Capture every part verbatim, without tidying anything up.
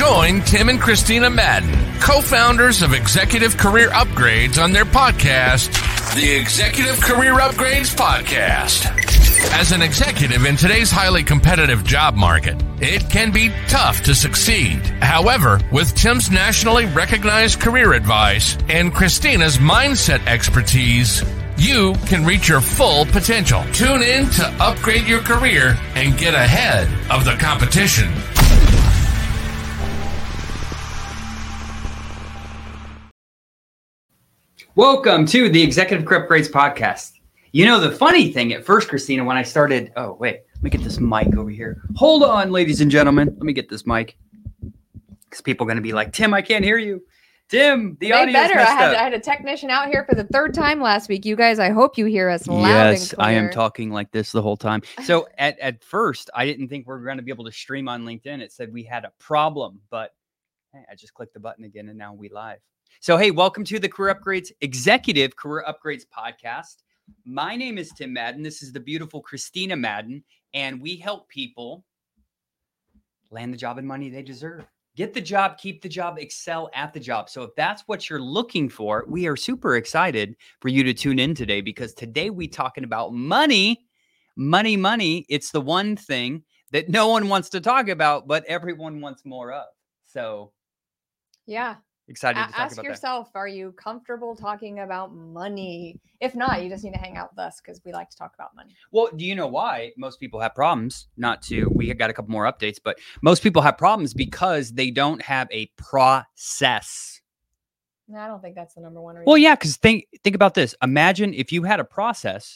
Join Tim and Christina Madden, co-founders of Executive Career Upgrades, on their podcast, the Executive Career Upgrades Podcast. As an executive in today's highly competitive job market, it can be tough to succeed. However, with Tim's nationally recognized career advice and Christina's mindset expertise, you can reach your full potential. Tune in to upgrade your career and get ahead of the competition. Welcome to the Executive Career Upgrades Podcast. You know, the funny thing at first, Christina, when I started, oh, wait, let me get this mic over here. Hold on, ladies and gentlemen. Let me get this mic. Because people are going to be like, Tim, I can't hear you. Tim, the audio is messed I had, up. I had a technician out here for the third time last week. You guys, I hope you hear us loud Yes, and clear. I am talking like this the whole time. So at, at first, I didn't think we were going to be able to stream on LinkedIn. It said we had a problem, but hey, I just clicked the button again and now we live. So, hey, welcome to the Career Upgrades Executive Career Upgrades Podcast. My name is Tim Madden. This is the beautiful Christina Madden, and we help people land the job and money they deserve. Get the job, keep the job, excel at the job. So if that's what you're looking for, we are super excited for you to tune in today, because today we're talking about money, money, money. It's the one thing that no one wants to talk about, but everyone wants more of. So yeah. Excited A- to talk ask about yourself, that. Are you comfortable talking about money? If not, you just need to hang out with us because we like to talk about money. Well, do you know why most people have problems? Not to, we got a couple more updates, but most people have problems because they don't have a process. No, I don't think that's the number one reason. Well, yeah, because think think about this. Imagine if you had a process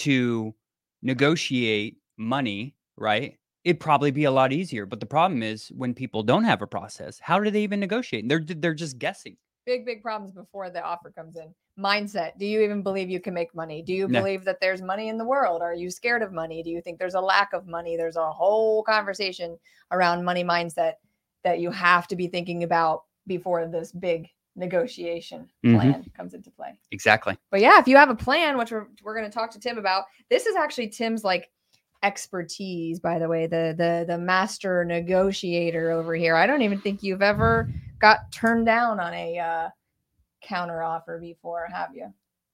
to negotiate money, right? It'd probably be a lot easier. But the problem is when people don't have a process, how do they even negotiate? They're they're just guessing. Big, big problems before the offer comes in. Mindset. Do you even believe you can make money? Do you No. believe that there's money in the world? Are you scared of money? Do you think there's a lack of money? There's a whole conversation around money mindset that you have to be thinking about before this big negotiation plan mm-hmm. comes into play. Exactly. But yeah, if you have a plan, which we're, we're going to talk to Tim about, this is actually Tim's like expertise, by the way, the the the master negotiator over here. I don't even think you've ever got turned down on a uh counter offer before, have you?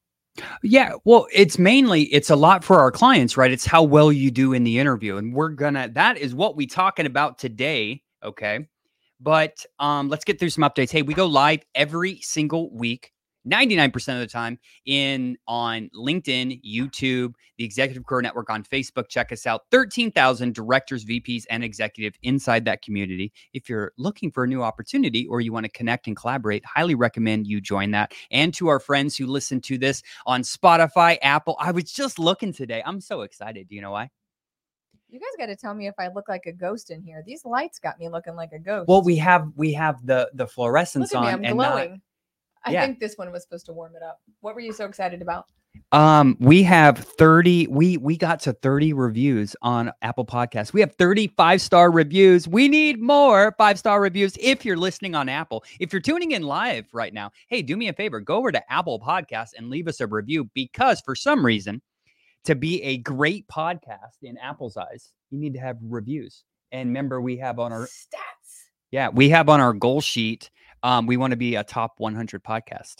Yeah, well, it's mainly it's a lot for our clients, right? It's how well you do in the interview, and we're gonna that is what we talking about today. Okay, but um let's get through some updates. Hey, we go live every single week, ninety-nine percent of the time, in on LinkedIn, YouTube, the Executive Career Network on Facebook. Check us out. thirteen thousand directors, V Ps, and executive inside that community. If you're looking for a new opportunity or you want to connect and collaborate, highly recommend you join that. And to our friends who listen to this on Spotify, Apple, I was just looking today. I'm so excited. Do you know why? You guys got to tell me if I look like a ghost in here. These lights got me looking like a ghost. Well, we have we have the the fluorescence look at me, on. I'm and glowing. Not, I yeah. think this one was supposed to warm it up. What were you so excited about? Um, we have thirty, we, we got to thirty reviews on Apple Podcasts. We have thirty five-star reviews. We need more five-star reviews. If you're listening on Apple, if you're tuning in live right now, hey, do me a favor, go over to Apple Podcasts and leave us a review, because for some reason, to be a great podcast in Apple's eyes, you need to have reviews. And remember, we have on our stats. Yeah, we have on our goal sheet, um, we want to be a top one hundred podcast.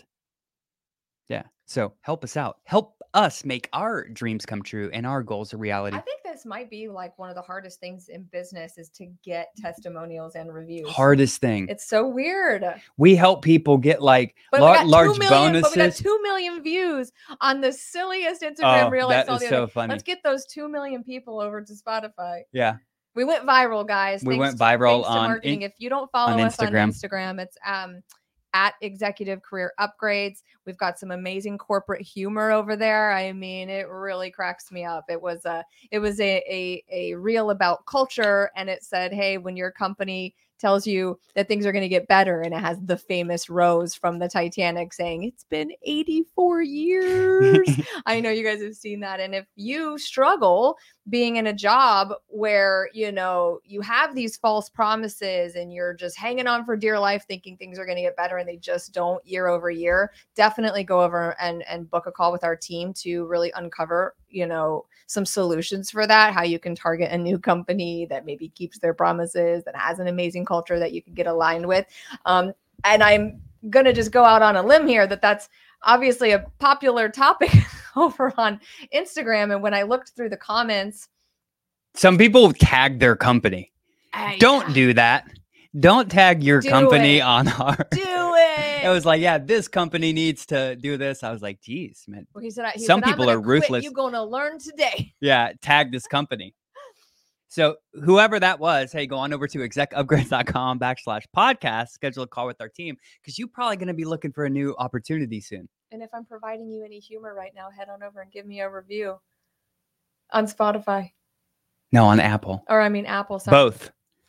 Yeah. So help us out. Help us make our dreams come true and our goals a reality. I think this might be like one of the hardest things in business is to get testimonials and reviews. Hardest thing. It's so weird. We help people get like but lar- we large million, bonuses. But we got two million views on the silliest Instagram oh, reel I that saw is the so other day. funny. Let's get those two million people over to Spotify. Yeah. We went viral, guys. We thanks went viral to, on marketing. In, if you don't follow on us Instagram. on Instagram, it's um at Executive Career Upgrades. We've got some amazing corporate humor over there. I mean, it really cracks me up. It was a it was a a, a reel about culture, and it said, hey, when your company tells you that things are going to get better, and it has the famous Rose from the Titanic saying it's been eighty-four years. I know you guys have seen that. And if you struggle being in a job where, you know, you have these false promises and you're just hanging on for dear life thinking things are going to get better and they just don't year over year, definitely go over and, and book a call with our team to really uncover you know, some solutions for that, how you can target a new company that maybe keeps their promises, that has an amazing culture that you can get aligned with. Um, and I'm going to just go out on a limb here that that's obviously a popular topic over on Instagram. And when I looked through the comments, some people tag their company. I, Don't do that. Don't tag your Do company it. on our. do it. It was like, yeah, this company needs to do this. I was like, geez, man. Well, he said, he Some said, people I'm are gonna quit. ruthless. You're going to learn today. Yeah, tag this company. So whoever that was, hey, go on over to execupgrades.com backslash podcast, schedule a call with our team, because you're probably going to be looking for a new opportunity soon. And if I'm providing you any humor right now, head on over and give me a review on Spotify. No, on Apple. Or I mean, Apple. Sorry. Both.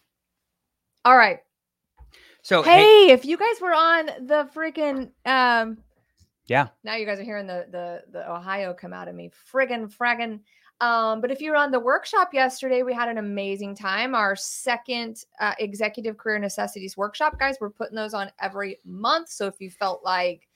All right. So Hey, hey, if you guys were on the freaking um yeah, now you guys are hearing the the the Ohio come out of me. Friggin' fraggin'. Um, but if you were on the workshop yesterday, we had an amazing time. Our second uh, executive career necessities workshop, guys, we're putting those on every month. So if you felt like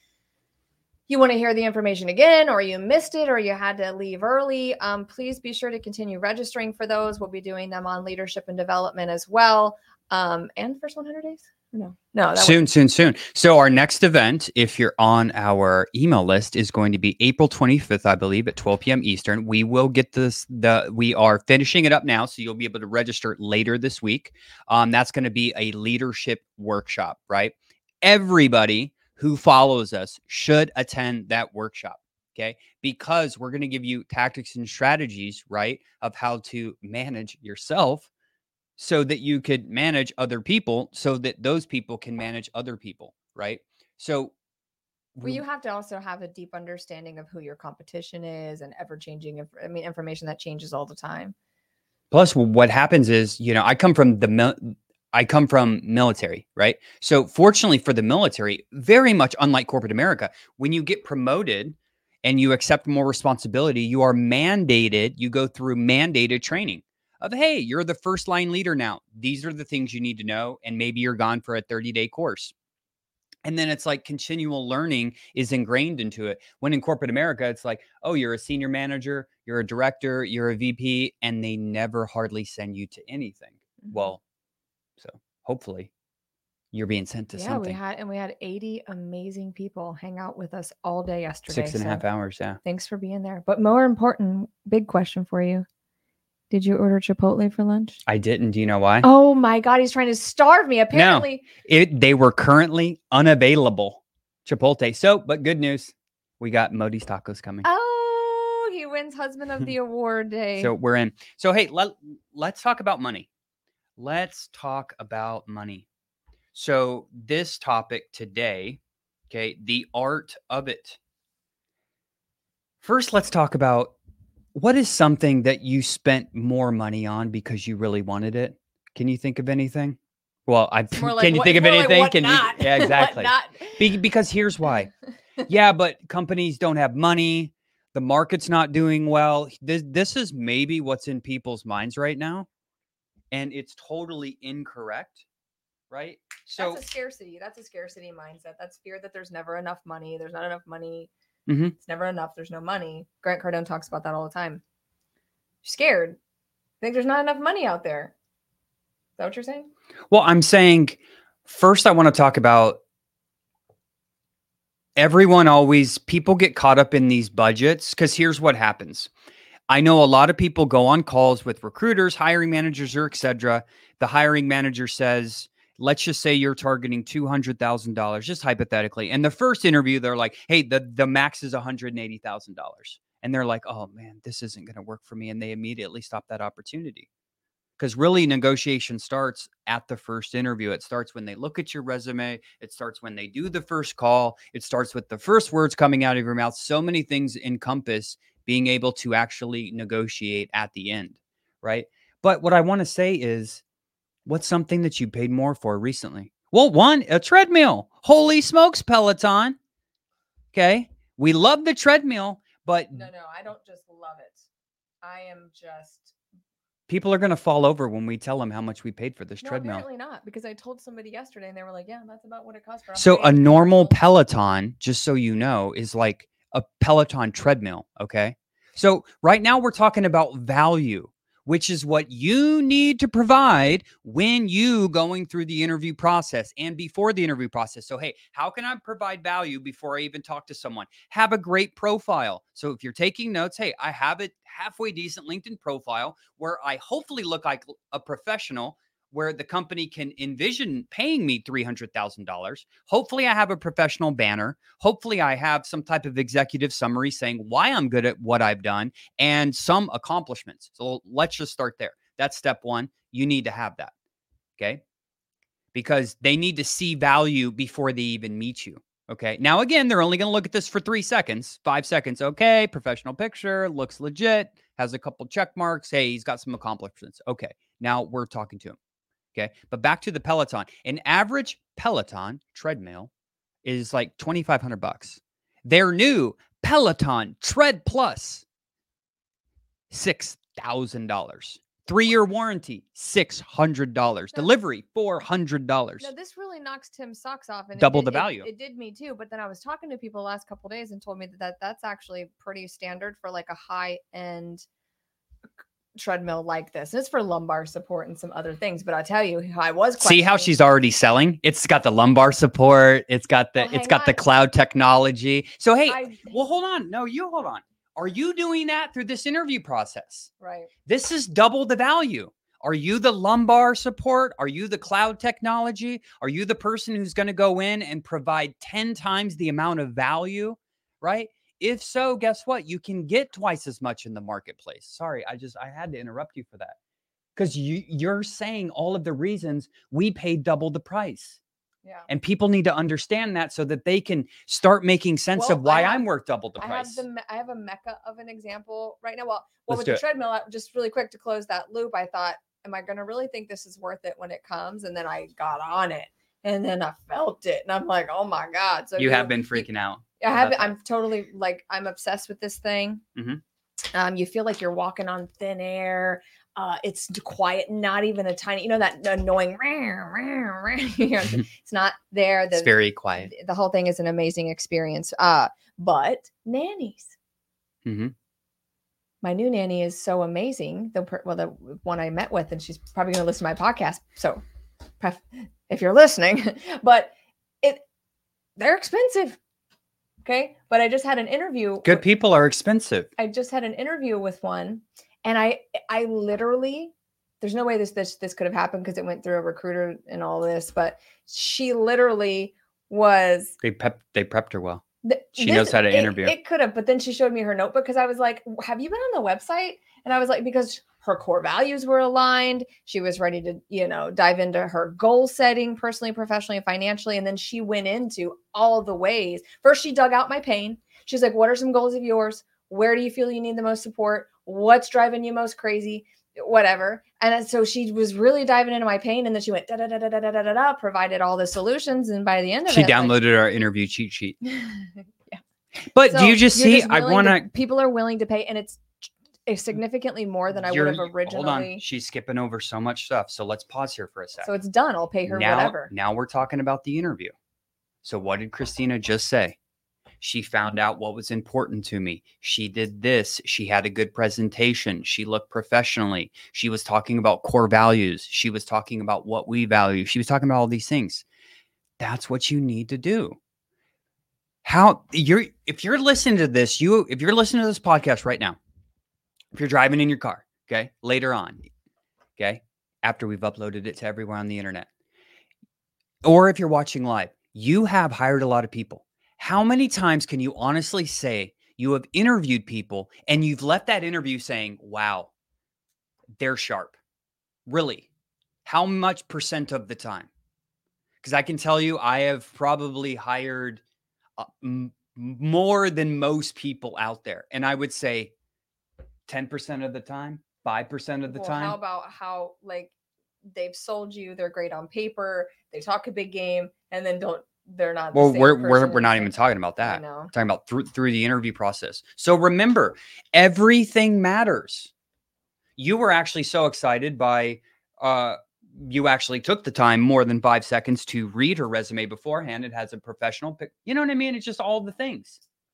you want to hear the information again, or you missed it, or you had to leave early, um, please be sure to continue registering for those. We'll be doing them on leadership and development as well. Um, and the first one hundred days. No, no, that soon, soon, soon. So our next event, if you're on our email list, is going to be April twenty-fifth, I believe, at twelve p.m. Eastern. We will get this. The we are finishing it up now, so you'll be able to register later this week. Um, that's going to be a leadership workshop, right? Everybody who follows us should attend that workshop, okay? Because we're going to give you tactics and strategies, right, of how to manage yourself, so that you could manage other people, so that those people can manage other people, right? So Well, you have to also have a deep understanding of who your competition is and ever changing, I mean, information that changes all the time. Plus, what happens is, you know, I come from the mil- I come from military, right? So fortunately for the military, very much unlike corporate America, when you get promoted and you accept more responsibility, you are mandated, you go through mandated training of, hey, you're the first line leader now. These are the things you need to know. And maybe you're gone for a thirty day course. And then it's like continual learning is ingrained into it. When in corporate America, it's like, oh, you're a senior manager, you're a director, you're a V P, and they never hardly send you to anything. Mm-hmm. Well, so hopefully you're being sent to yeah, something. we had, and we had eighty amazing people hang out with us all day yesterday. Six and a so half hours, yeah. Thanks for being there. But more important, big question for you. Did you order Chipotle for lunch? I didn't. Do you know why? Oh my God, he's trying to starve me. Apparently. No, it, they were currently unavailable. Chipotle. So, but good news. We got Modi's Tacos coming. Oh, he wins Husband of the Award Day. So we're in. So, hey, let, let's talk about money. Let's talk about money. So this topic today, okay, the art of it. First, let's talk about what is something that you spent more money on because you really wanted it? Can you think of anything? Well, I It's more can like you what- think of more like anything? what Can not? you? Yeah, What exactly. not? Be, because here's why. Yeah, but companies don't have money. The market's not doing well. This this is maybe what's in people's minds right now, and it's totally incorrect, right? So That's a scarcity. That's a scarcity mindset. That's fear that there's never enough money. There's not enough money. Mhm. It's never enough. There's no money. Grant Cardone talks about that all the time. You're scared. Think there's not enough money out there. Is that what you're saying? Well, I'm saying first, I want to talk about everyone always, people get caught up in these budgets because here's what happens. I know a lot of people go on calls with recruiters, hiring managers, or et cetera. The hiring manager says, let's just say you're targeting two hundred thousand dollars, just hypothetically. And the first interview, they're like, hey, the, the max is one hundred eighty thousand dollars. And they're like, oh man, this isn't going to work for me. And they immediately stop that opportunity. Because really negotiation starts at the first interview. It starts when they look at your resume. It starts when they do the first call. It starts with the first words coming out of your mouth. So many things encompass being able to actually negotiate at the end, right? But what I want to say is, what's something that you paid more for recently? Well, one, a treadmill. Holy smokes, Peloton. Okay. We love the treadmill, but No, no, I don't just love it. I am just people are going to fall over when we tell them how much we paid for this no, treadmill. apparently not, because I told somebody yesterday and they were like, yeah, that's about what it costs for So a high-end normal commercial." Peloton, just so you know, is like a Peloton treadmill. Okay. So right now we're talking about value, which is what you need to provide when you going through the interview process and before the interview process. So, hey, how can I provide value before I even talk to someone? Have a great profile. So if you're taking notes, hey, I have a halfway decent LinkedIn profile where I hopefully look like a professional, where the company can envision paying me three hundred thousand dollars. Hopefully I have a professional banner. Hopefully I have some type of executive summary saying why I'm good at what I've done and some accomplishments. So let's just start there. That's step one. You need to have that, okay? Because they need to see value before they even meet you, okay? Now, again, they're only going to look at this for three seconds, five seconds. Okay, professional picture, looks legit, has a couple check marks. Hey, he's got some accomplishments. Okay, now we're talking to him. Okay. But back to the Peloton. An average Peloton treadmill is like twenty-five hundred bucks. Their new Peloton Tread Plus, six thousand dollars. Three-year warranty, six hundred dollars. No. Delivery, four hundred dollars. No, this really knocks Tim's socks off. And Double it, the it- value. It, it did me too. But then I was talking to people the last couple of days and told me that, that that's actually pretty standard for like a high-end treadmill like this. It's for lumbar support and some other things. But I tell you, I was See how questioning- she's already selling? It's got the lumbar support. It's got the Well, it's hang got the on. cloud technology. So hey, I- well, hold on. No, you hold on. Are you doing that through this interview process? right. This is double the value. Are you the lumbar support? Are you the cloud technology? Are you the person who's going to go in and provide ten times the amount of value, right? If so, guess what? You can get twice as much in the marketplace. Sorry, I just, I had to interrupt you for that. Because you, you're saying all of the reasons we paid double the price. Yeah. And people need to understand that so that they can start making sense Well, of why I have- I'm worth double the I price. have the me- I have a mecca of an example right now. Well, well Let's with do the it. treadmill, I- just really quick to close that loop, I thought, am I going to really think this is worth it when it comes? And then I got on it, and then I felt it, and I'm like, oh my god! So you have been freaking out. I have. about that. I'm totally like I'm obsessed with this thing. Mhm. Um, you feel like you're walking on thin air. Uh, it's d- quiet, not even a tiny. You know that annoying. You know, it's not there. The, It's very quiet. the whole thing is an amazing experience. Uh, but nannies. Mhm. My new nanny is so amazing. The per- well, the one I met with, and she's probably going to listen to my podcast. So, pref- if you're listening, but it they're expensive. Okay, but I just had an interview. Good with- people are expensive. I just had an interview with one, and I I literally there's no way this this this could have happened because it went through a recruiter and all this, but she literally was They pep, they prepped her well. th- She this- knows how to it- interview. It could have, but then she showed me her notebook because I was like, "Have you been on the website?" And I was like, because her core values were aligned. She was ready to, you know, dive into her goal setting personally, professionally, and financially. And then she went into all the ways. First, she dug out my pain. She's like, what are some goals of yours? Where do you feel you need the most support? What's driving you most crazy? Whatever. And so she was really diving into my pain. And then she went da da da da da da da da, provided all the solutions. And by the end of She it, like- downloaded our interview cheat sheet. yeah. But So do you just you're see? I willing want to- to. people are willing to pay, and it's it's significantly more than I would have originally. Hold on, she's skipping over so much stuff. So let's pause here for a second. So it's done. I'll pay her now, whatever. now we're talking about the interview. So what did Christina just say? She found out what was important to me. She did this. She had a good presentation. She looked professionally. She was talking about core values. She was talking about what we value. She was talking about all these things. That's what you need to do. How you're if you're listening to this, you if you're listening to this podcast right now, if you're driving in your car, okay, later on, okay, after we've uploaded it to everywhere on the internet, or if you're watching live, you have hired a lot of people. How many times can you honestly say you have interviewed people and you've left that interview saying, wow, they're sharp? Really? How much percent of the time? Because I can tell you, I have probably hired uh, m- more than most people out there. And I would say ten percent of the time, five percent of the Well, time. how about how like they've sold you? They're great on paper. They talk a big game, and then don't. They're not. the Well, same we're person we're in we're the not same- even talking about I that. know. Talking about through through the interview process. So remember, everything matters. You were actually so excited by uh you actually took the time more than five seconds to read her resume beforehand. It has a professional pic. You know what I mean? It's just all the things.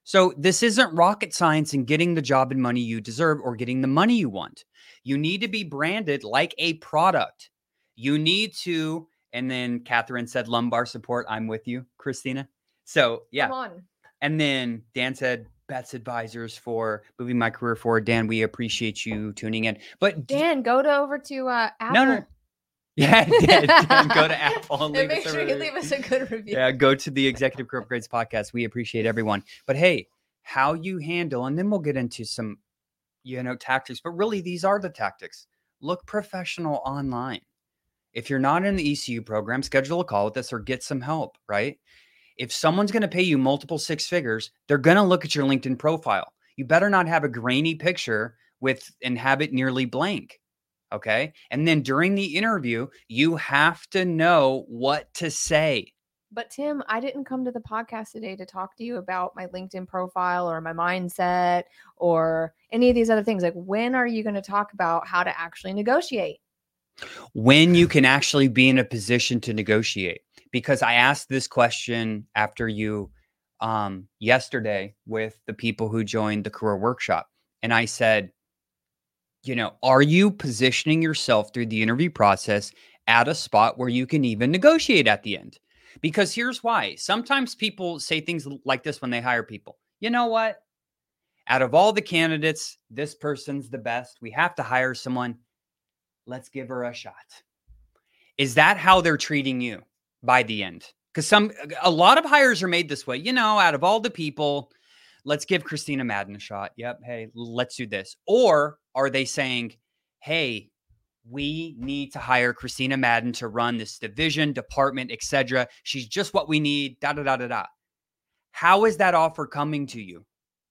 So this isn't rocket science in getting the job and money you deserve or getting the money you want. You need to be branded like a product. You need to, and then Catherine said lumbar support. I'm with you, Christina. So yeah. Come on. And then Dan said Bets Advisors for moving my career forward. Dan, we appreciate you tuning in. But Dan, go to over to uh, Apple. no, no. Yeah, Dan, Dan, go to Apple and, and leave make us a sure you review. leave us a good review. Yeah, go to the Executive Career Upgrades podcast. We appreciate everyone. But hey, how you handle, and then we'll get into some, you know, tactics. But really, these are the tactics. Look professional online. If you're not in the E C U program, schedule a call with us or get some help, right? If someone's going to pay you multiple six figures, they're going to look at your LinkedIn profile. You better not have a grainy picture with and have it nearly blank. Okay. And then during the interview, you have to know what to say. But Tim, I didn't come to the podcast today to talk to you about my LinkedIn profile or my mindset or any of these other things. Like, when are you going to talk about how to actually negotiate? When you can actually be in a position to negotiate. Because I asked this question after you um, yesterday with the people who joined the career workshop. And I said, you know, are you positioning yourself through the interview process at a spot where you can even negotiate at the end? Because here's why. Sometimes people say things like this when they hire people. You know what? Out of all the candidates, this person's the best. We have to hire someone. Let's give her a shot. Is that how they're treating you by the end? Because some, a lot of hires are made this way. You know, out of all the people, let's give Christina Madden a shot. Yep. Hey, let's do this. Or are they saying, hey, we need to hire Christina Madden to run this division, department, et cetera. She's just what we need, da, da, da, da, da. How is that offer coming to you?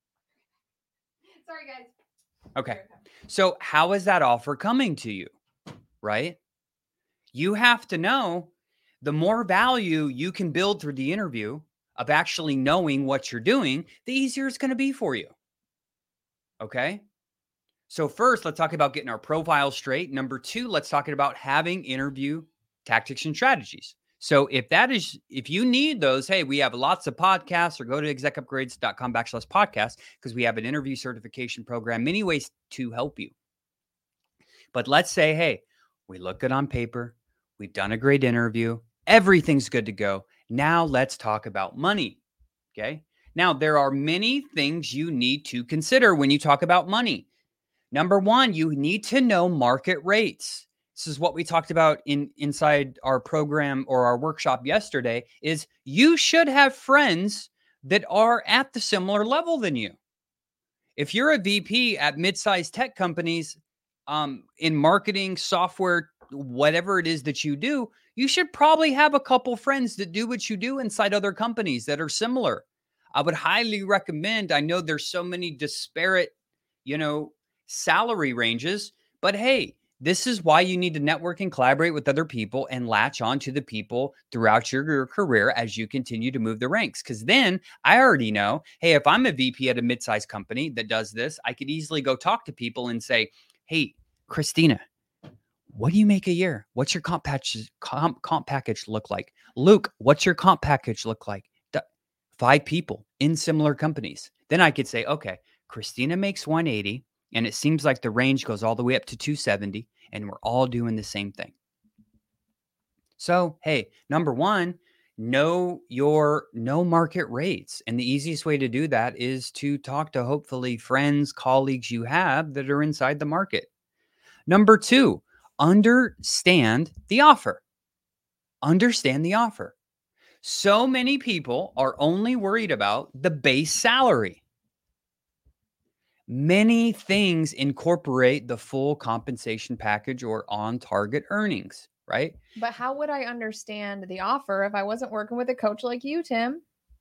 Sorry, guys. Okay. So how is that offer coming to you? Right? You have to know the more value you can build through the interview of actually knowing what you're doing, the easier it's going to be for you. Okay. So first, let's talk about getting our profile straight. Number two, let's talk about having interview tactics and strategies. So if that is, if you need those, hey, we have lots of podcasts, or go to execupgrades.com backslash podcast because we have an interview certification program, many ways to help you. But let's say, hey, we look good on paper. We've done a great interview. Everything's good to go. Now let's talk about money. Okay. Now there are many things you need to consider when you talk about money. Number one, you need to know market rates. This is what we talked about in inside our program or our workshop yesterday, is you should have friends that are at the similar level than you. If you're a V P at mid-sized tech companies, um, in marketing, software, whatever it is that you do, you should probably have a couple friends that do what you do inside other companies that are similar. I would highly recommend, I know there's so many disparate, you know, salary ranges, but hey, this is why you need to network and collaborate with other people and latch on to the people throughout your, your career as you continue to move the ranks. Because then I already know, hey, if I'm a V P at a mid-sized company that does this, I could easily go talk to people and say, hey, Christina, what do you make a year? What's your comp package, comp, comp package look like? Luke, what's your comp package look like? D- Five people in similar companies. Then I could say, okay, Christina makes one eighty. And it seems like the range goes all the way up to two seventy, and we're all doing the same thing. So, hey, number one, know your know market rates. And the easiest way to do that is to talk to hopefully friends, colleagues you have that are inside the market. Number two, understand the offer. Understand the offer. So many people are only worried about the base salary. Many things incorporate the full compensation package or on-target earnings, right? But how would I understand the offer if I wasn't working with a coach like you, Tim?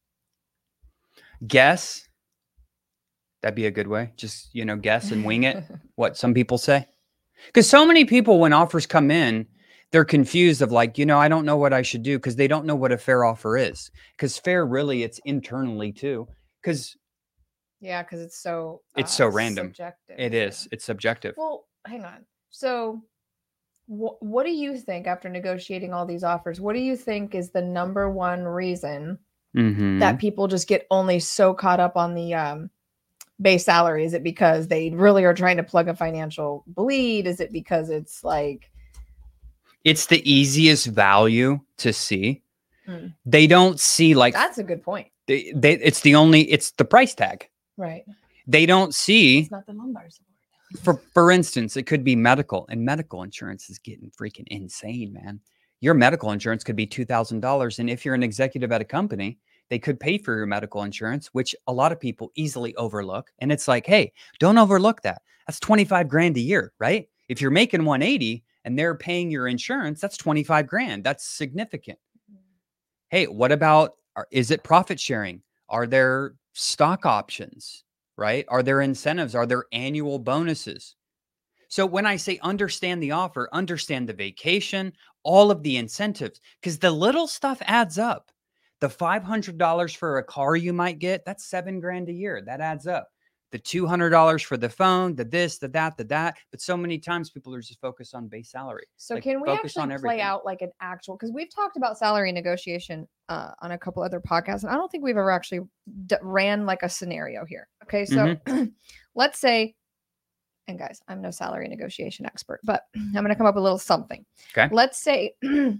Guess. That'd be a good way. Just, you know, guess and wing it. What some people say. Because so many people, when offers come in, they're confused of like, you know, I don't know what I should do because they don't know what a fair offer is. Because fair, really, it's internally too. Because Yeah, because it's so it's uh, so random. Subjective. It is. It's subjective. Well, hang on. So, wh- what do you think after negotiating all these offers? What do you think is the number one reason Mhm. that people just get only so caught up on the um, base salary? Is it because they really are trying to plug a financial bleed? Is it because it's like It's the easiest value to see. Mm. They don't see like that's a good point, they, they it's the only it's the price tag. right? They don't see It's not the lumbar support. for for instance, it could be medical, and medical insurance is getting freaking insane, man. Your medical insurance could be two thousand dollars, and if you're an executive at a company, they could pay for your medical insurance, which a lot of people easily overlook. And it's like, hey, don't overlook that. That's twenty-five grand a year, right? If you're making one eighty and they're paying your insurance, that's twenty-five grand. That's significant. Hey, what about, are- is it profit sharing? Are there stock options, right? Are there incentives? Are there annual bonuses? So when I say understand the offer, understand the vacation, all of the incentives, because the little stuff adds up. The five hundred dollars for a car you might get, that's seven grand a year. That adds up. The two hundred dollars for the phone, the this, the that, the that. But so many times people are just focused on base salary. So Like, can we focus on actually play everything. out like an actual, because we've talked about salary negotiation uh, on a couple other podcasts, and I don't think we've ever actually d- ran like a scenario here. Okay, so let's say, and guys, I'm no salary negotiation expert, but I'm going to come up with a little something. Okay. Let's say, I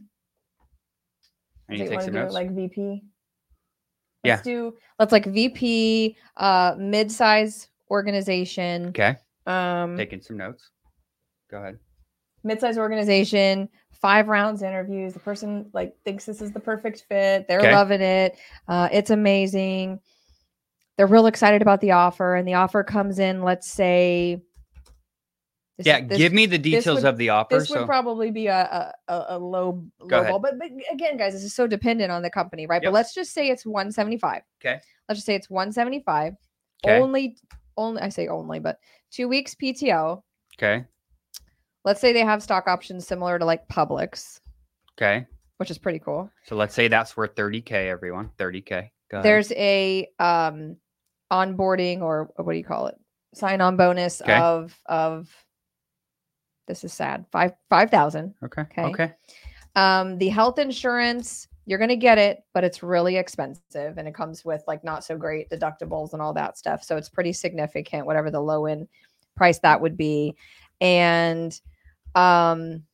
do need you to take want to some do notes. like V P? Yeah. Let's do, let's like V P, uh, mid-size organization. Okay. Um, Taking some notes. Go ahead. mid-size organization, five rounds interviews. The person like thinks this is the perfect fit. They're Okay. loving it. Uh, it's amazing. They're real excited about the offer, and the offer comes in. Let's say, this, Yeah. this, give me the details would- of the offer. this so would probably be a a, a, a low Go low ahead. ball. But, but again, guys, this is so dependent on the company, right? Yep. But let's just say it's one seventy-five. Okay. Let's just say it's one seventy-five. Okay. Only, only I say only, but two weeks P T O. Okay. Let's say they have stock options similar to like Publix, Okay. which is pretty cool. So let's say that's worth thirty K, everyone. thirty K. Go ahead. There's a um onboarding, or what do you call it? Sign on bonus Okay. of of this is sad. Five five thousand. Okay. Okay. Okay. Um, the health insurance, you're gonna get it, but it's really expensive, and it comes with like not so great deductibles and all that stuff. So it's pretty significant, whatever the low end price that would be. And um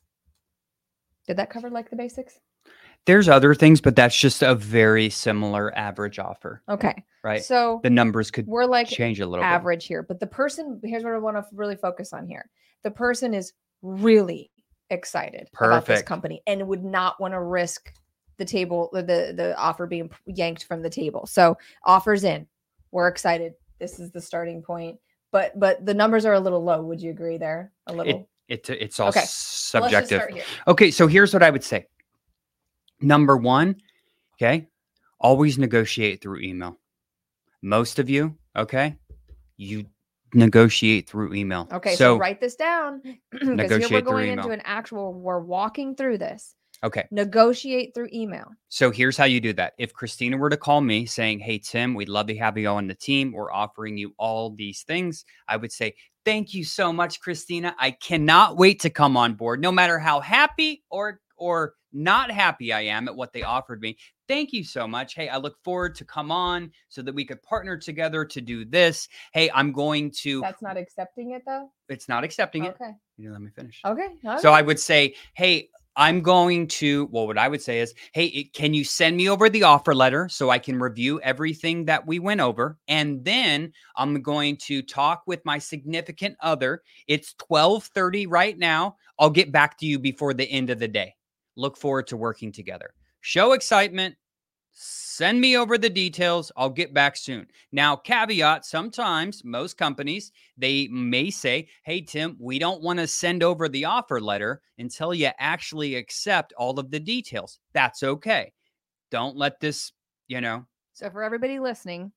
did that cover like the basics? There's other things, but that's just a very similar average offer, Okay. right? So The numbers could we're like change a little average here, but the person, here's what I want to really focus on here. The person is really excited about this Perfect. company and would not want to risk the table, the the offer being yanked from the table. So offers in, we're excited. This is the starting point, but but the numbers are a little low. Would you agree there? A bit. little. It, it, it's all Okay. So let's just subjective. start here. Okay, so here's what I would say. Number one, okay, always negotiate through email. Most of you, okay, you negotiate through email. Okay, so, so write this down because here we're negotiate through going email. into an actual. We're walking through this. okay, Negotiate through email. so here's how you do that. If Christina were to call me saying, "Hey Tim, we'd love to have you on the team. We're offering you all these things," I would say, "Thank you so much, Christina. I cannot wait to come on board, no matter how happy or or not happy I am at what they offered me. Thank you so much. Hey, I look forward to come on so that we could partner together to do this. Hey, I'm going to." That's not accepting it though. It's not accepting it. Okay. You know, let me finish. Okay. So I would say, hey, I'm going to, well, what I would say is, hey, it, can you send me over the offer letter so I can review everything that we went over? And then I'm going to talk with my significant other. It's twelve thirty right now. I'll get back to you before the end of the day. Look forward to working together. Show excitement. Send me over the details. I'll get back soon. Now, caveat, sometimes most companies, they may say, hey, Tim, we don't want to send over the offer letter until you actually accept all of the details. That's okay. Don't let this, you know. So for everybody listening,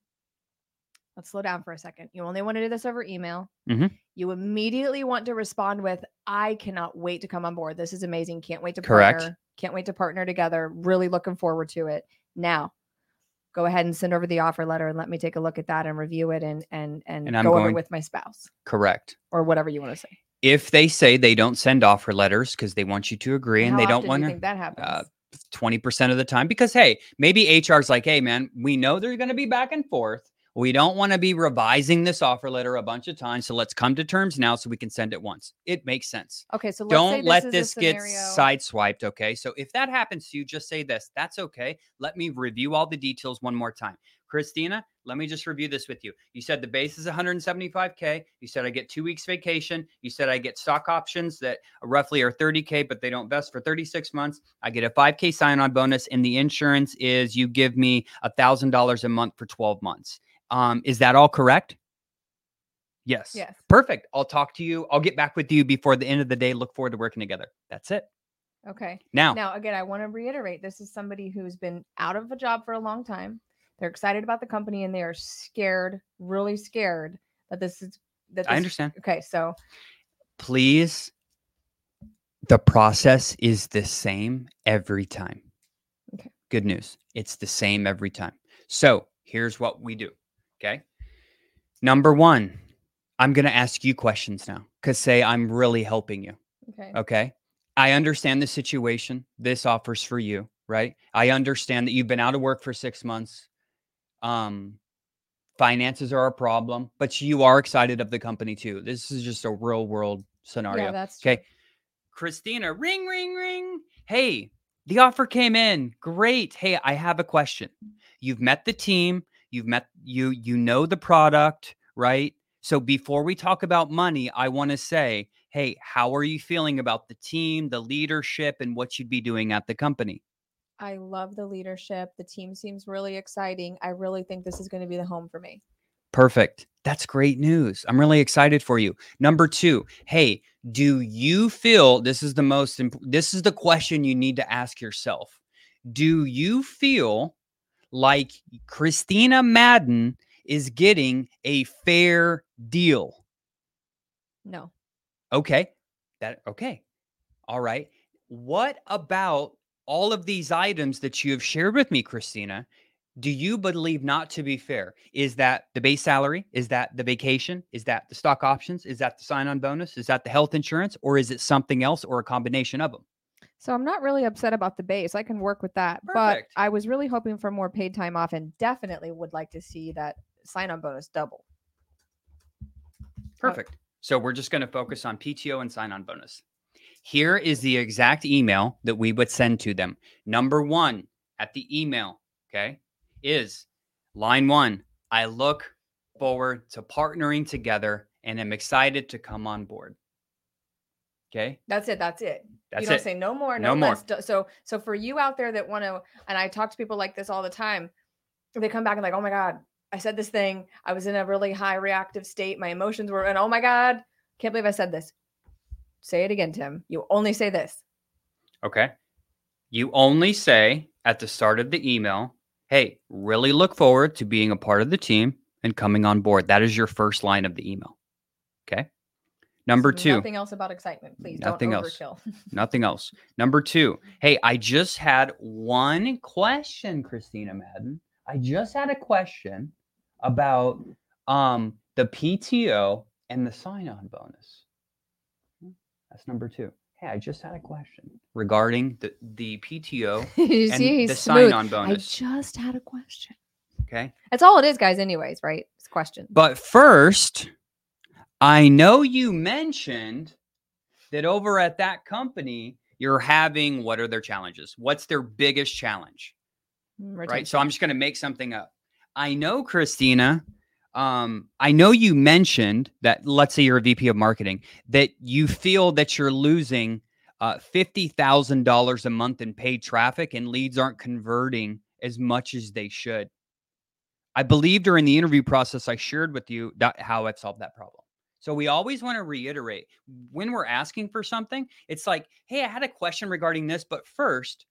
let's slow down for a second. You only want to do this over email. Mhm. You immediately want to respond with, I cannot wait to come on board. This is amazing. Can't wait to Correct. partner. Can't wait to partner together. Really looking forward to it. Now, go ahead and send over the offer letter and let me take a look at that and review it and and and, And I'm go over going- it with my spouse Correct. or whatever you want to say. If they say they don't send offer letters because they want you to agree and How they often don't do want you to, think that happens? uh, twenty percent of the time, because, hey, maybe H R is like, hey, man, we know they're going to be back and forth. We don't want to be revising this offer letter a bunch of times. So let's come to terms now so we can send it once. It makes sense. Okay. So let's Don't say this let is a this get scenario- sideswiped. Okay. So if that happens to you, just say this. That's okay. Let me review all the details one more time. Christina, let me just review this with you. You said the base is one hundred seventy-five K. You said I get two weeks vacation. You said I get stock options that roughly are thirty K, but they don't vest for thirty-six months. I get a five K sign-on bonus, and the insurance is you give me one thousand dollars a month for twelve months. Um, is that all correct? Yes. Yes. Perfect. I'll talk to you. I'll get back with you before the end of the day. Look forward to working together. That's it. Okay. Now, Now, again, I want to reiterate, this is somebody who's been out of a job for a long time. They're excited about the company and they are scared, really scared that this is that I this- understand. Okay. So Please, the process is the same every time. Okay. Good news. It's the same every time. So here's what we do. Okay. Number one, I'm going to ask you questions now because say I'm really helping you. okay. Okay. I understand the situation. This offers for you, right? I understand that you've been out of work for six months. Um, finances are a problem, but you are excited of the company too. This is just a real world scenario. Yeah, that's true. Okay. Christina, ring, ring, ring. Hey, the offer came in. Great. Hey, I have a question. You've met the team. You've met you, you know the product, right? So before we talk about money, I want to say, hey, how are you feeling about the team, the leadership, and what you'd be doing at the company? I love the leadership. The team seems really exciting. I really think this is going to be the home for me. Perfect. That's great news. I'm really excited for you. Number two, hey, do you feel this is the most important? This is the question you need to ask yourself. Do you feel like Christina Madden is getting a fair deal? No. Okay. That okay. All right. What about all of these items that you have shared with me, Christina? Do you believe not to be fair? Is that the base salary? Is that the vacation? Is that the stock options? Is that the sign-on bonus? Is that the health insurance? Or is it something else or a combination of them? So I'm not really upset about the base. I can work with that. Perfect. But I was really hoping for more paid time off and definitely would like to see that sign-on bonus double. Perfect. So we're just going to focus on P T O and sign-on bonus. Here is the exact email that we would send to them. Number one at the email, okay, is line one. I look forward to partnering together and am excited to come on board. Okay. That's it. That's it. That's you don't it. say no more, No no, more. less. Do- So, so for you out there that want to, and I talk to people like this all the time, they come back and like, oh my God, I said this thing. I was in a really high reactive state. My emotions were, and oh my God, can't believe I said this. Say it again, Tim. You only say this. Okay. You only say at the start of the email, hey, really look forward to being a part of the team and coming on board. That is your first line of the email. Okay. Number two. Nothing else about excitement. Please Nothing don't else. overkill. Nothing else. Number two. Hey, I just had one question, Christina Madden. I just had a question about um, the P T O and the sign-on bonus. That's number two. Hey, I just had a question regarding the, the P T O You and see, he's the smooth. sign-on I bonus. just had a question. Okay. That's all it is, guys, anyways, right? It's a question. But first, I know you mentioned that over at that company, you're having, what are their challenges? What's their biggest challenge? Right. So I'm just going to make something up. I know, Christina, um, I know you mentioned that, let's say you're a V P of marketing, that you feel that you're losing uh, fifty thousand dollars a month in paid traffic and leads aren't converting as much as they should. I believe during the interview process, I shared with you that, how I've solved that problem. So we always want to reiterate when we're asking for something, it's like, hey, I had a question regarding this, but first,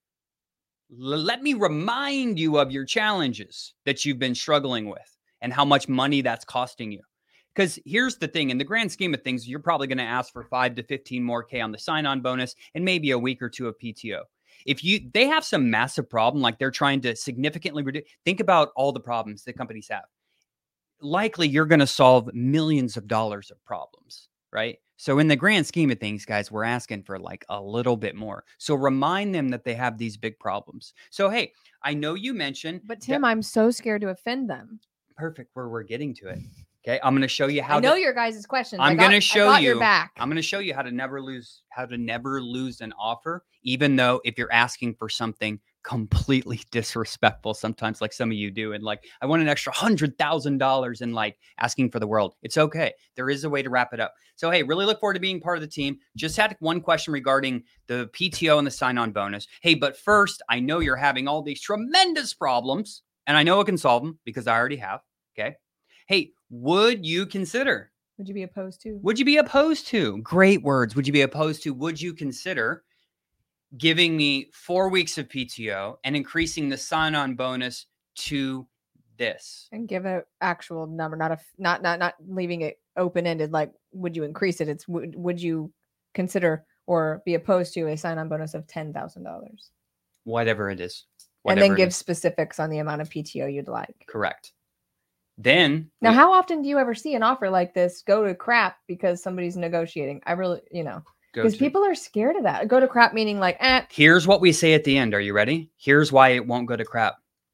let me remind you of your challenges that you've been struggling with and how much money that's costing you. Because here's the thing, in the grand scheme of things, you're probably going to ask for five to fifteen more K on the sign-on bonus and maybe a week or two of P T O. If you, they have some massive problem, like they're trying to significantly reduce, think about all the problems that companies have. Likely you're going to solve millions of dollars of problems, right? So in the grand scheme of things, guys, we're asking for like a little bit more. So remind them that they have these big problems. So, hey, I know you mentioned. But Tim, I'm so scared to offend them. Perfect. Where we're getting to it. Okay. I'm going to show you how I know to, your guys' questions. I'm going to show I got you. your back. I'm going to show you how to never lose, how to never lose an offer, even though if you're asking for something completely disrespectful, sometimes like some of you do. And like, I want an extra hundred thousand dollars and like asking for the world. It's okay. There is a way to wrap it up. So, hey, really look forward to being part of the team. Just had one question regarding the P T O and the sign-on bonus. Hey, but first, I know you're having all these tremendous problems and I know I can solve them because I already have. Okay. Hey, would you consider? Would you be opposed to? Would you be opposed to? Great words. Would you be opposed to? Would you consider giving me four weeks of P T O and increasing the sign-on bonus to this? And give an actual number, not a not not not leaving it open-ended. Like, would you increase it? It's would would you consider or be opposed to a sign-on bonus of ten thousand dollars? Whatever it is. And Whatever then it give is. specifics on the amount of P T O you'd like. Correct. Then Now, we- how often do you ever see an offer like this go to crap because somebody's negotiating? I really, you know, go because to- people are scared of that. Go to crap meaning like, eh. Here's what we say at the end. Are you ready? Here's why it won't go to crap.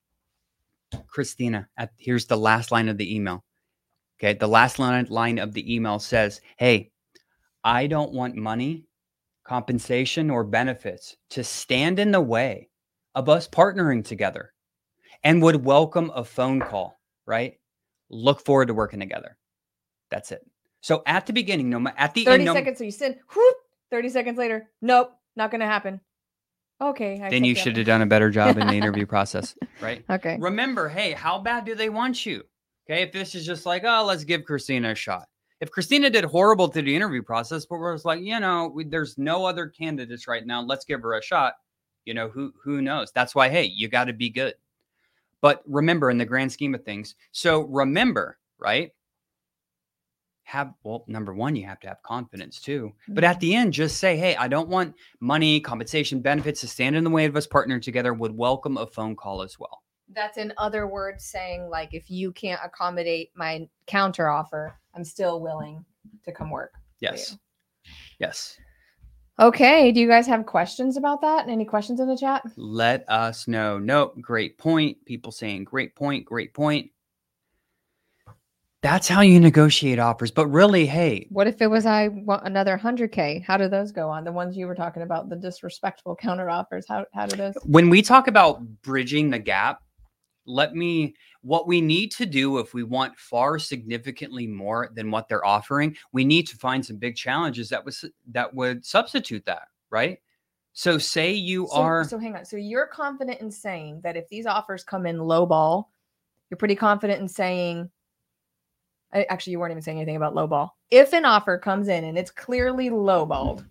Christina, at, here's the last line of the email. Okay. The last line, line of the email says, hey, I don't want money, compensation, or benefits to stand in the way of us partnering together and would welcome a phone call, right? Look forward to working together. That's it. So at the beginning, no at the thirty end, no, seconds. So you send, whoop, thirty seconds later. Nope, not going to happen. Okay. I then you accept should the have done a better job in the interview process, right? offer. Okay. Remember, hey, how bad do they want you? Okay, if this is just like, oh, let's give Christina a shot. If Christina did horrible through the interview process, but we're just like, you know, we, there's no other candidates right now. Let's give her a shot. You know, who who knows? That's why, hey, you got to be good. But remember, in the grand scheme of things, so remember, right? Have, well, number one, you have to have confidence too. But at the end, just say, hey, I don't want money, compensation, benefits to stand in the way of us partnering together. Would welcome a phone call as well. That's in other words saying, like, if you can't accommodate my counter offer, I'm still willing to come work. for Yes. you. Yes. Okay. Do you guys have questions about that? Any questions in the chat? Let us know. Nope. Great point. People saying great point. Great point. That's how you negotiate offers. But really, hey, What if it was I want another one hundred K? How do those go on? The ones you were talking about, the disrespectful counter offers. How how do those? when we talk about bridging the gap, let me, what we need to do if we want far significantly more than what they're offering, we need to find some big challenges that was that would substitute that, right? So say you So, are, so hang on. So you're confident in saying that if these offers come in low ball, you're pretty confident in saying, I- actually, you weren't even saying anything about low ball. If an offer comes in and it's clearly lowballed,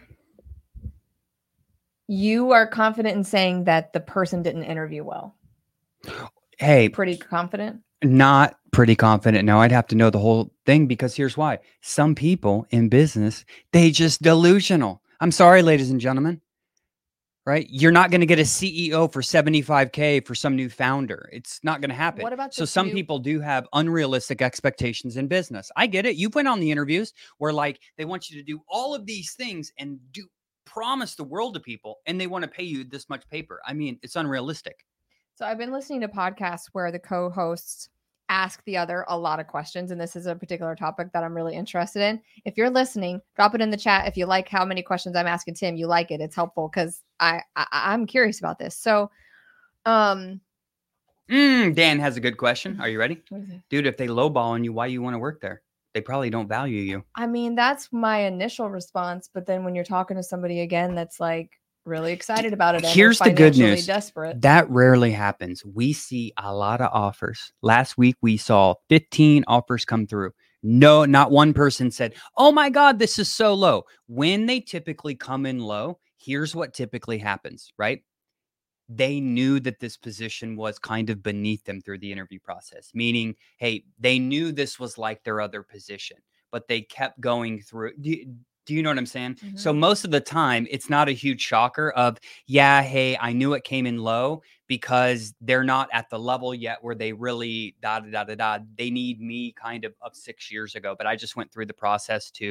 you are confident in saying that the person didn't interview well. hey, Pretty confident. not pretty confident. No, I'd have to know the whole thing because here's why. Some people in business, they just delusional. I'm sorry, ladies and gentlemen. Right? You're not going to get a C E O for seventy-five K for some new founder. It's not going to happen. What about so this some new- people do have unrealistic expectations in business. I get it. You went on the interviews where like they want you to do all of these things and do promise the world to people and they want to pay you this much paper. I mean, it's unrealistic. So I've been listening to podcasts where the co-hosts ask the other a lot of questions, and this is a particular topic that I'm really interested in. If you're listening, drop it in the chat if you like how many questions I'm asking Tim. You like it; it's helpful because I, I I'm curious about this. So, um, Mm, Dan has a good question. Are you ready? what is it? Dude, if they lowball on you, why you want to work there? They probably don't value you. I mean, that's my initial response, but then when you're talking to somebody again that's like really excited about it, and they're Here's the good financially news. desperate. That rarely happens. We see a lot of offers. Last week, we saw fifteen offers come through. No, not one person said, oh my God, this is so low. When they typically come in low, here's what typically happens, right? They knew that this position was kind of beneath them through the interview process, meaning, hey, they knew this was like their other position, but they kept going through. Do you, do you know what I'm saying? Mhm. So most of the time, it's not a huge shocker of, yeah, hey, I knew it came in low because they're not at the level yet where they really da da da da da. They need me kind of of six years ago, but I just went through the process to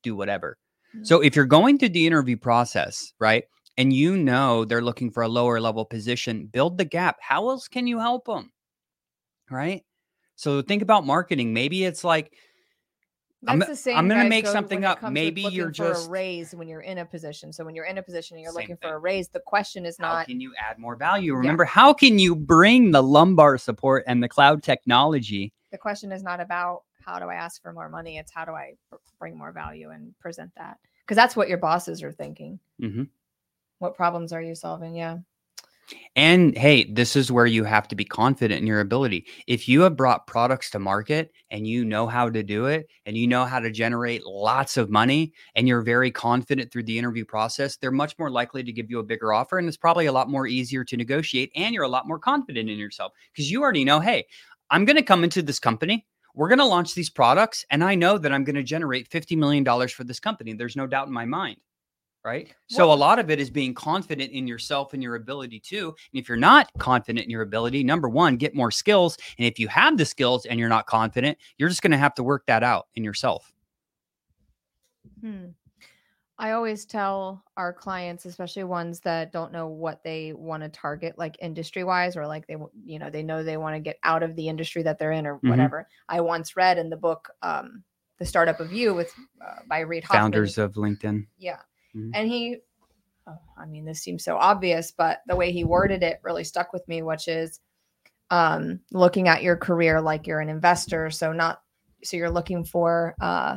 do whatever. Mm. So if you're going through the interview process, right, and you know they're looking for a lower level position, build the gap. How else can you help them? Right? So think about marketing. Maybe it's like, That's I'm, the same. I'm going to guys make go something when it up. comes with Maybe looking you're for just a raise when you're in a position. So when you're in a position and you're Same looking thing. for a raise, the question is how not can you add more value? Yeah. Remember, how can you bring the lumbar support and the cloud technology? the question is not about how do I ask for more money. It's how do I br- bring more value and present that, because that's what your bosses are thinking. Mm-hmm. What problems are you solving? Yeah. And hey, this is where you have to be confident in your ability. If you have brought products to market and you know how to do it and you know how to generate lots of money and you're very confident through the interview process, they're much more likely to give you a bigger offer. And it's probably a lot more easier to negotiate. And you're a lot more confident in yourself because you already know, hey, I'm going to come into this company. We're going to launch these products. And I know that I'm going to generate fifty million dollars for this company. There's no doubt in my mind. Right. So Well- a lot of it is being confident in yourself and your ability too. And if you're not confident in your ability, number one, get more skills. And if you have the skills and you're not confident, you're just going to have to work that out in yourself. Hmm. I always tell our clients, especially ones that don't know what they want to target, like industry wise, or like they, w- you know, they know they want to get out of the industry that they're in or Mhm. whatever. I once read in the book, um, The Startup of You with uh, by Reid Hoffman. Founders of LinkedIn. Yeah. Mhm. And he, oh, I mean, this seems so obvious, but the way he worded it really stuck with me, which is um, looking at your career like you're an investor. So not, so you're looking for, uh,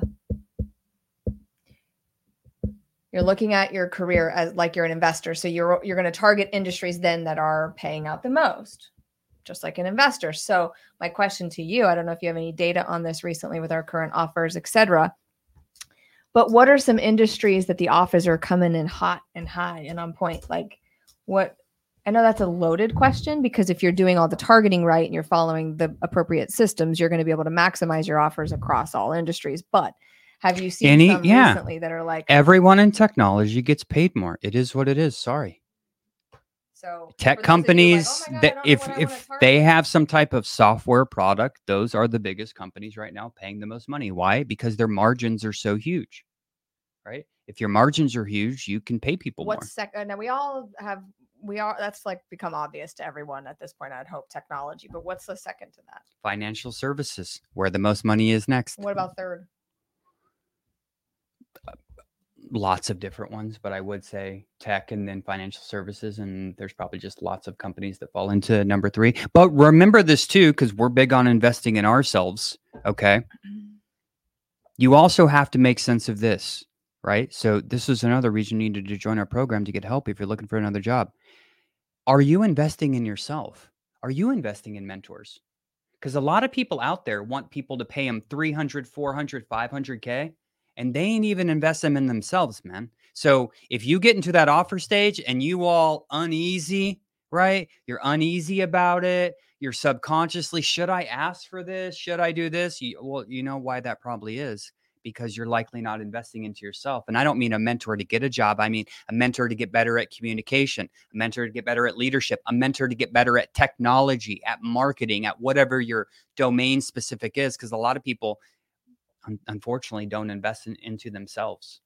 you're looking at your career as like you're an investor. So you're, you're going to target industries then that are paying out the most, just like an investor. So my question to you, I don't know if you have any data on this recently with our current offers, et cetera. But what are some industries that the offers are coming in hot and high and on point? Like what, I know that's a loaded question because if you're doing all the targeting right and you're following the appropriate systems, you're going to be able to maximize your offers across all industries. But have you seen Any- some yeah. recently that are like, Everyone in technology gets paid more. It is what it is. Sorry. so Tech for those of you like, companies, "Oh my God, I that don't know if what I wanna if target." they have some type of software product, those are the biggest companies right now paying the most money. Why? Because their margins are so huge. Right? If your margins are huge, you can pay people what's more. second? Now we all have, we are, that's like become obvious to everyone at this point, I'd hope, technology, but what's the second to that? Financial services, where the most money is next. What about third? Lots of different ones, but I would say tech and then financial services. And there's probably just lots of companies that fall into number three. But remember this too, because we're big on investing in ourselves. Okay. You also have to make sense of this, right? So this is another reason you needed to join our program to get help if you're looking for another job. Are you investing in yourself? Are you investing in mentors? Because a lot of people out there want people to pay them three hundred, four hundred, five hundred K, and they ain't even invest them in themselves, man. So if you get into that offer stage and you all uneasy, right? You're uneasy about it. You're subconsciously, should I ask for this? Should I do this? You, well, you know why that probably is. Because you're likely not investing into yourself. And I don't mean a mentor to get a job. I mean a mentor to get better at communication, a mentor to get better at leadership, a mentor to get better at technology, at marketing, at whatever your domain specific is. Because a lot of people, un- unfortunately, don't invest in, into themselves.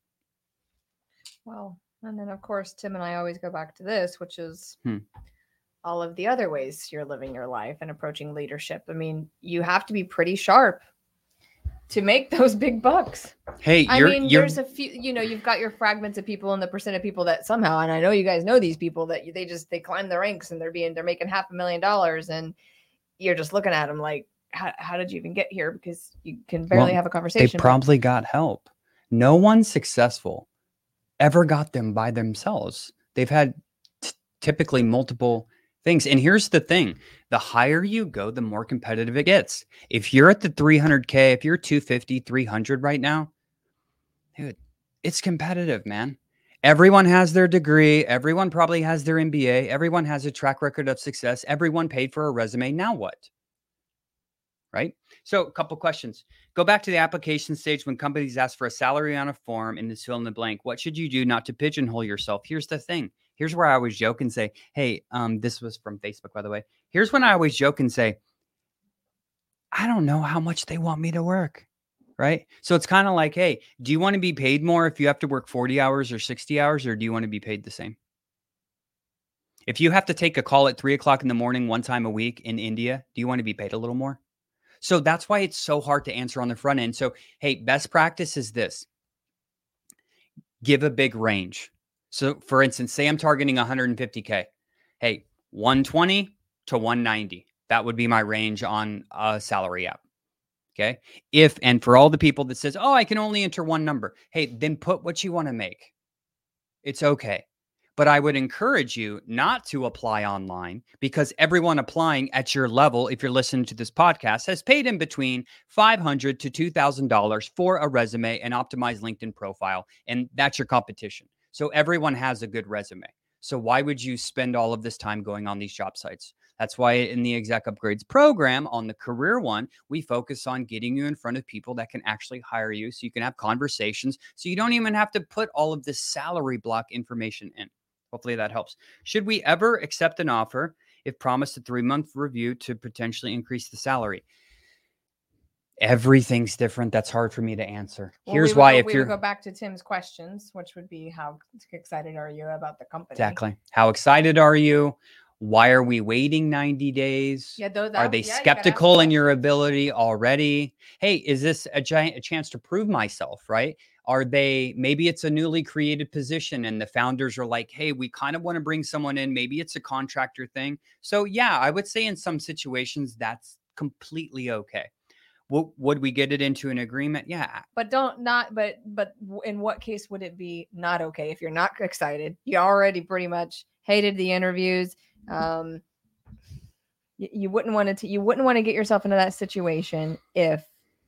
Well, and then of course, Tim and I always go back to this, which is Hmm. all of the other ways you're living your life and approaching leadership. I mean, you have to be pretty sharp to make those big bucks. Hey, I you're, mean, you're, there's a few, you know, you've got your fragments of people and the percent of people that somehow, and I know you guys know these people that you, they just, they climb the ranks and they're being, they're making half a million dollars and you're just looking at them like, how, how did you even get here? Because you can barely Well, have a they conversation. but- probably got help. No one successful ever got them by themselves. They've had t- typically multiple things. And here's the thing. The higher you go, the more competitive it gets. If you're at the three hundred K, if you're two fifty, three hundred right now, dude, it's competitive, man. Everyone has their degree. Everyone probably has their M B A. Everyone has a track record of success. Everyone paid for a resume. Now what? Right? So a couple questions. Go back to the application stage when companies ask for a salary on a form and it's fill in the blank. What should you do not to pigeonhole yourself? Here's the thing. Here's where I always joke and say, hey, um, this was from Facebook, by the way. Here's when I always joke and say, I don't know how much they want me to work, right? So it's kind of like, hey, do you want to be paid more if you have to work forty hours or sixty hours, or do you want to be paid the same? If you have to take a call at three o'clock in the morning one time a week in India, do you want to be paid a little more? So that's why it's so hard to answer on the front end. So, hey, best practice is this. Give a big range. So for instance, say I'm targeting one hundred fifty K. Hey, one twenty to one ninety. That would be my range on a salary app. Okay. If, and for all the people that says, oh, I can only enter one number. Hey, then put what you want to make. It's okay. But I would encourage you not to apply online, because everyone applying at your level, if you're listening to this podcast, has paid in between five hundred dollars to two thousand dollars for a resume and optimized LinkedIn profile. And that's your competition. So everyone has a good resume. So why would you spend all of this time going on these job sites? That's why in the Exec Upgrades program, on the career one, we focus on getting you in front of people that can actually hire you so you can have conversations. So you don't even have to put all of this salary block information in. Hopefully that helps. Should we ever accept an offer if promised a three-month review to potentially increase the salary? Everything's different. That's hard for me to answer. Well, Here's we would why go, if we you're would go back to Tim's questions, which would be, how excited are you about the company? Exactly. How excited are you? Why are we waiting ninety days? Yeah, though, that, Are they yeah, you gotta ask skeptical in your questions. ability already? Hey, is this a giant a chance to prove myself, right? Are they, maybe it's a newly created position and the founders are like, hey, we kind of want to bring someone in. Maybe it's a contractor thing. So yeah, I would say in some situations that's completely okay. W- would we get it into an agreement? Yeah. But don't not, but, but w- in what case would it be not okay? If you're not excited, you already pretty much hated the interviews. Um, you, you wouldn't want to, you wouldn't want to get yourself into that situation if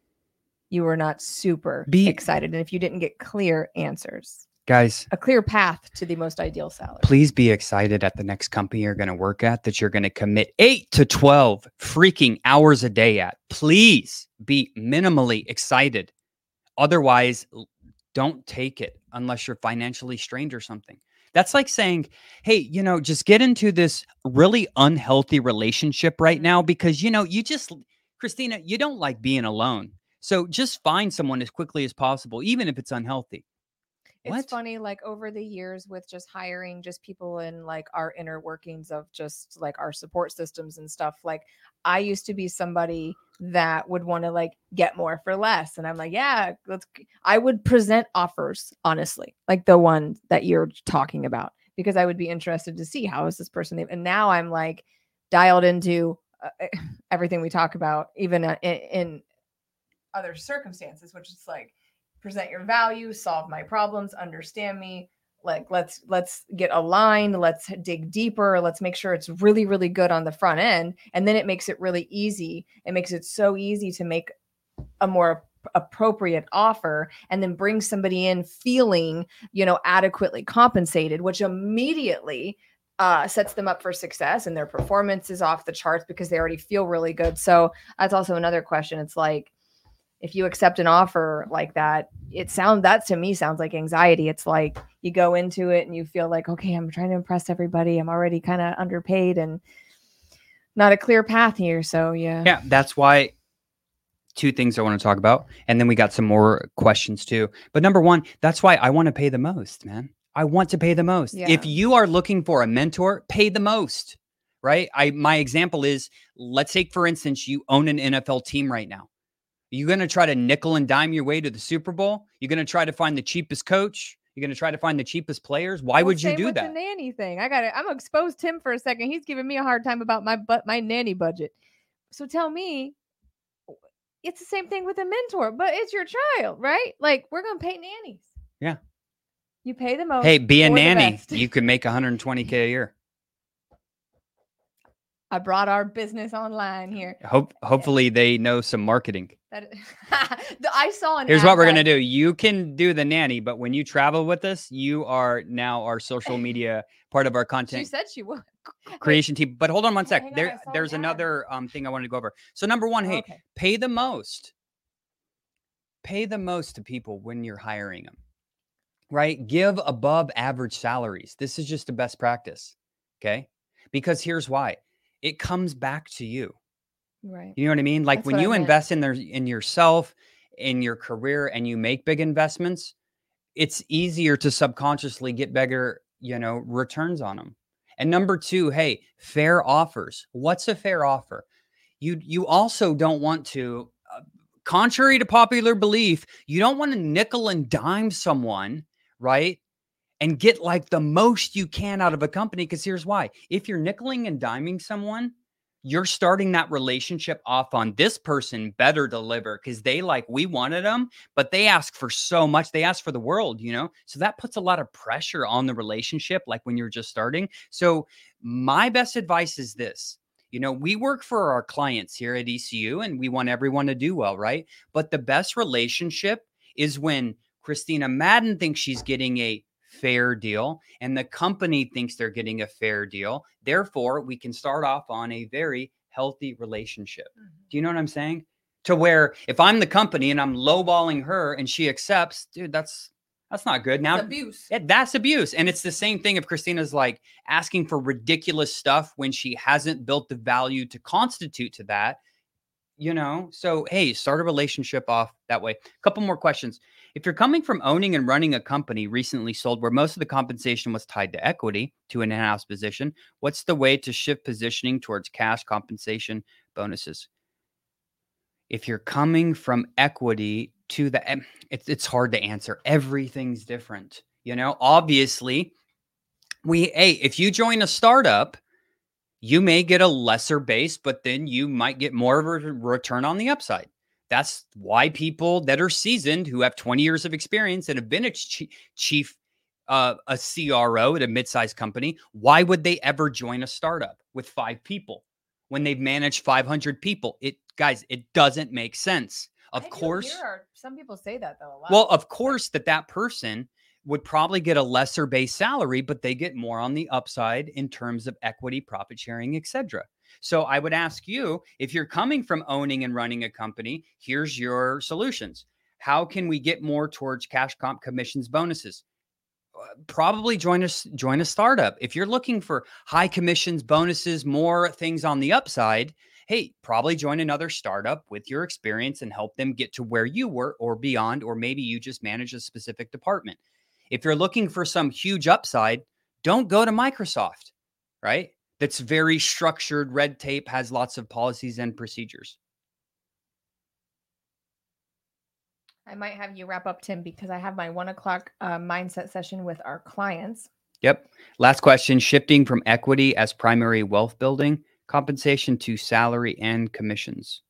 you were not super Be- excited. And if you didn't get clear answers, Guys, a clear path to the most ideal salary. please be excited at the next company you're going to work at, that you're going to commit eight to twelve freaking hours a day at. Please be minimally excited. Otherwise, don't take it unless you're financially strained or something. That's like saying, hey, you know, just get into this really unhealthy relationship right now because, you know, you just, Christina, you don't like being alone. So just find someone as quickly as possible, even if it's unhealthy. It's What? funny, like over the years with just hiring just people in like our inner workings of just like our support systems and stuff. Like I used to be somebody that would want to like get more for less. And I'm like, yeah, let's, I would present offers, honestly, like the one that you're talking about, because I would be interested to see how is this person. And now I'm like dialed into uh, everything we talk about, even uh, in, in other circumstances, which is like, present your value, solve my problems, understand me. Like, let's, let's get aligned. Let's dig deeper. Let's make sure it's really, really good on the front end. And then it makes it really easy. It makes it so easy to make a more appropriate offer and then bring somebody in feeling, you know, adequately compensated, which immediately uh, sets them up for success, and their performance is off the charts because they already feel really good. So that's also another question. It's like, if you accept an offer like that, it sounds, that to me sounds like anxiety. It's like you go into it and you feel like, okay, I'm trying to impress everybody. I'm already kind of underpaid and not a clear path here. So yeah. Yeah, that's why two things I want to talk about. And then we got some more questions too. But number one, that's why I want to pay the most, man. I want to pay the most. Yeah. If you are looking for a mentor, pay the most, right? I, my example is, let's take, for instance, you own an N F L team right now. You're going to try to nickel and dime your way to the Super Bowl. You're going to try to find the cheapest coach. You're going to try to find the cheapest players. Why Well, would you same do with that? The nanny thing. I got it. I'm gonna expose Tim for a second. He's giving me a hard time about my but my nanny budget. So tell me, it's the same thing with a mentor, but it's your child, right? Like we're gonna pay nannies. Yeah. You pay the most. Hey, be a for the nanny. best. You could make one hundred twenty K a year. I brought our business online here. Hope, hopefully they know some marketing. That I saw an Here's ad what we're that- going to do. You can do the nanny, but when you travel with us, you are now our social media part of our She content said she would. creation team. But hold on one sec. hang on, There, I saw there's an ad. another um, thing I wanted to go over. So number one, Oh, hey, okay. pay the most. Pay the most to people when you're hiring them, right? Give above average salaries. This is just the best practice, okay? Because here's why. It comes back to you. Right. You know what I mean? Like That's when what I you meant. invest in their in yourself in your career and you make big investments, it's easier to subconsciously get bigger, you know, returns on them. And number two, hey, fair offers. What's a fair offer? You you also don't want to, uh, contrary to popular belief, you don't want to nickel and dime someone, right? And get like the most you can out of a company. Because here's why. If you're nickeling and diming someone, you're starting that relationship off on this person better deliver because they like, we wanted them, but they ask for so much. They ask for the world, you know? So that puts a lot of pressure on the relationship, like when you're just starting. So my best advice is this. You know, we work for our clients here at E C U and we want everyone to do well, right? But the best relationship is when Christina Madden thinks she's getting a fair deal and the company thinks they're getting a fair deal. Therefore, we can start off on a very healthy relationship. Mm-hmm. Do you know what I'm saying? To where if I'm the company and I'm lowballing her and she accepts, dude, that's that's not good. Now, that's abuse. Yeah, that's abuse. And it's the same thing if Christina's like asking for ridiculous stuff when she hasn't built the value to constitute to that, you know? So, hey, start a relationship off that way. A couple more questions. If you're coming from owning and running a company recently sold where most of the compensation was tied to equity to an in-house position, what's the way to shift positioning towards cash compensation bonuses? If you're coming from equity to the, it's, it's hard to answer. Everything's different. You know, obviously, we, hey, if you join a startup, you may get a lesser base, but then you might get more of a return on the upside. That's why people that are seasoned, who have twenty years of experience and have been a chief, chief uh, a C R O at a mid-sized company, why would they ever join a startup with five people when they've managed five hundred people? It, guys, it doesn't make sense. Of I course. Do hear some people say that though a lot. Well, of course that that person would probably get a lesser base salary, but they get more on the upside in terms of equity, profit sharing, et cetera. So I would ask you, if you're coming from owning and running a company, here's your solutions. How can we get more towards cash comp, commissions, bonuses? Probably join us, join a startup. If you're looking for high commissions, bonuses, more things on the upside, hey, probably join another startup with your experience and help them get to where you were or beyond, or maybe you just manage a specific department. If you're looking for some huge upside, don't go to Microsoft, right? That's very structured, red tape, has lots of policies and procedures. I might have you wrap up, Tim, because I have my one o'clock uh, mindset session with our clients. Yep. Last question, shifting from equity as primary wealth building compensation to salary and commissions.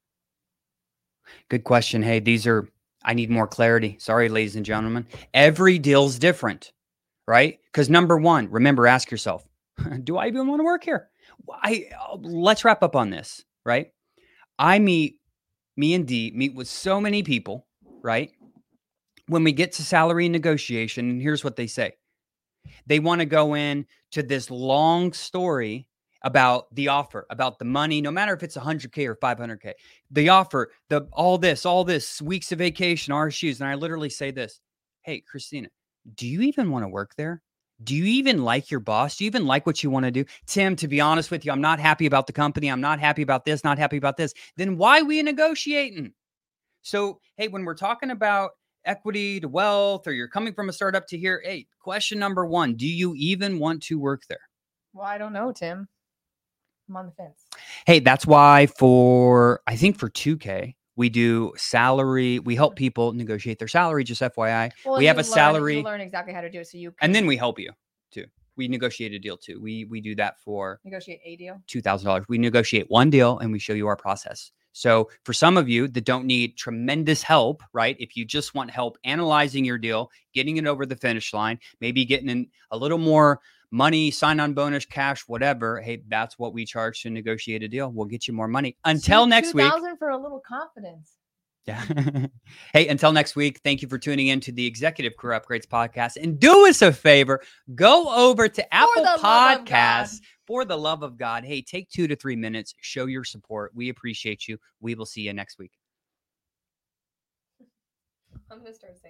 Good question. Hey, these are, I need more clarity. Sorry, ladies and gentlemen. Every deal's different, right? Because number one, remember, ask yourself, do I even want to work here? I, let's wrap up on this, right? I meet, me and Dee meet with so many people, right? When we get to salary negotiation, and here's what they say. They want to go in to this long story about the offer, about the money, no matter if it's one hundred K or five hundred K, the offer, the all this, all this, weeks of vacation, R S Us. And I literally say this, hey, Christina, do you even want to work there? Do you even like your boss? Do you even like what you want to do? Tim, to be honest with you, I'm not happy about the company. I'm not happy about this, not happy about this. Then why are we negotiating? So, hey, when we're talking about equity to wealth, or you're coming from a startup to here, hey, question number one, do you even want to work there? Well, I don't know, Tim. I'm on the fence. Hey, that's why for, I think for two K, we do salary. We help people negotiate their salary, just F Y I. Well, we have a learn, salary. You learn exactly how to do it. So you can and then we help you too. We negotiate a deal too. We we do that for negotiate a deal. two thousand dollars. We negotiate one deal and we show you our process. So for some of you that don't need tremendous help, right? If you just want help analyzing your deal, getting it over the finish line, maybe getting in a little more money, sign-on bonus, cash, whatever. Hey, that's what we charge to negotiate a deal. We'll get you more money. Until next week. two thousand for a little confidence. Yeah. Hey, until next week, thank you for tuning in to the Executive Career Upgrades podcast. And do us a favor, go over to Apple Podcasts. For the love of God. Hey, take two to three minutes, show your support. We appreciate you. We will see you next week. I'm gonna start saying